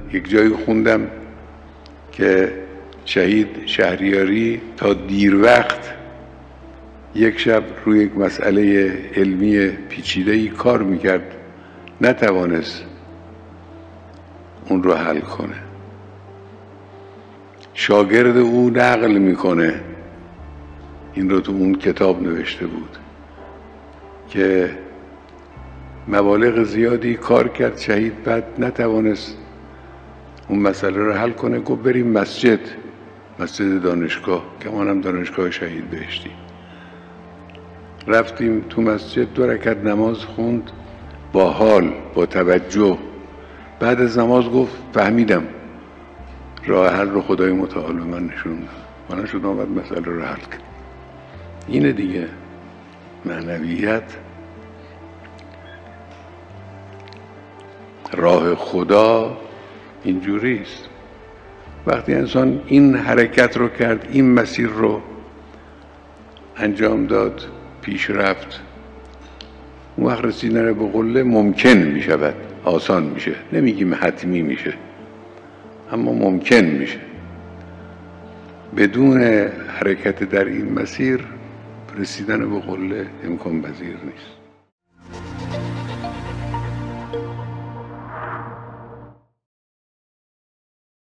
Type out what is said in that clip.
یک جایی خوندم که شهید شهریاری تا دیر وقت یک شب روی یک مسئله علمی پیچیده‌ای کار میکرد، نتوانست اون رو حل کنه. شاگرد او نقل میکنه، این رو تو اون کتاب نوشته بود که مبالغ زیادی کار کرد شهید، بعد نتوانست اون مسئله رو حل کنه. گفت بریم مسجد دانشگاه که اونم دانشگاه شهید بهشتی. رفتیم تو مسجد، 2 رکعت نماز خوند با حال، با توجه. بعد از نماز گفت فهمیدم، راه حل رو خدای متعال به من نشون داد. من شد آمد مسئله رو حل کرد. اینه دیگه معنویت، راه خدا اینجوری است. وقتی انسان این حرکت رو کرد، این مسیر رو انجام داد، پیش رفت، اون وقت رسیدن به قله ممکن می شود، آسان میشه، نمیگیم حتمی میشه، اما ممکن میشه. بدون حرکت در این مسیر رسیدن به قله امکان پذیر نیست.